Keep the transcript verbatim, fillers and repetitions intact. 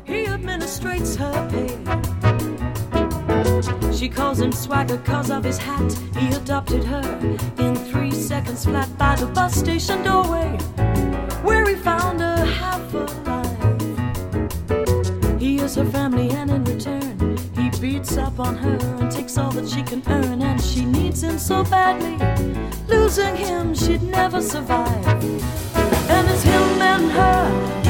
he administrates her pay. She calls him swagger cause of his hat. He adopted her in three seconds flat by the bus station doorway, where he found her half alive. He is her family and in return he beats up on her and takes all that she can earn. And she needs him so badly, losing him she'd never survive. And it's him and her